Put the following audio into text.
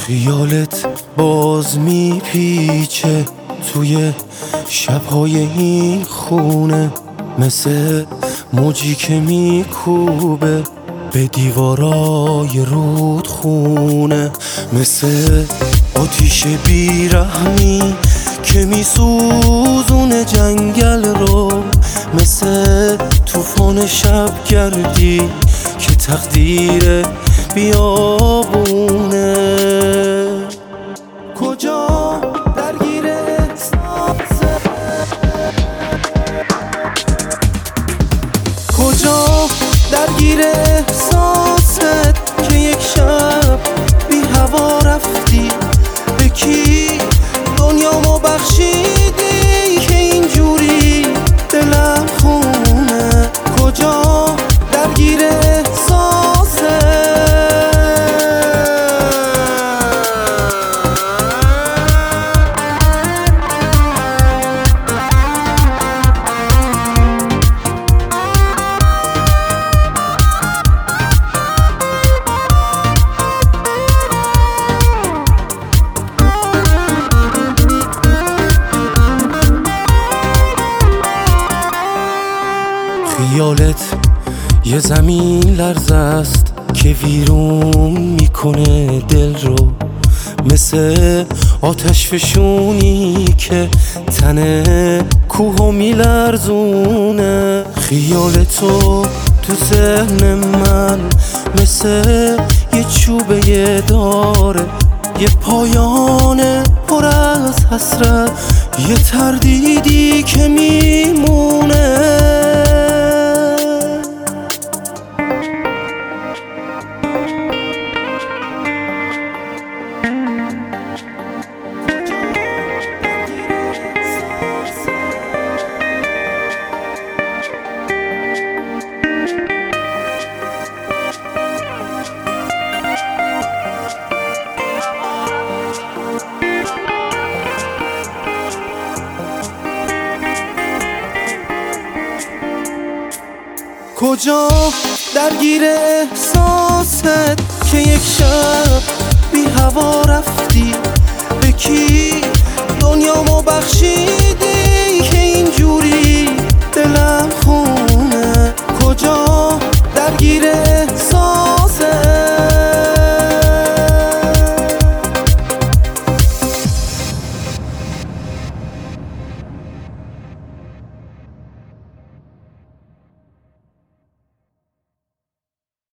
خیالت باز میپیچه توی شبهای این خونه، مثل موجی که میکوبه به دیوارای رودخونه، مثل آتیش بیرحمی که میسوزونه جنگل رو، مثل طوفان شبگردی که تقدیر بیابونه. کجا درگیر احساسه، کجا درگیر احساست که یک شب بی هوا رفتی؟ به کی دنیامو بخشیدی که اینجوری دلم خونه؟ کجا درگیر احساسه، خیالت یه زمین لرزه است که ویرون میکنه دل رو، مثل آتش فشونی که تن کوهو میلرزونه. خیالتو تو ذهن من مثل یه چوبه داره، یه پایان پر از حسرت، یه تردیدی که میمونه. کجا درگیر احساست که یک شب بی هوا رفتی؟ به کی دنیامو بخشی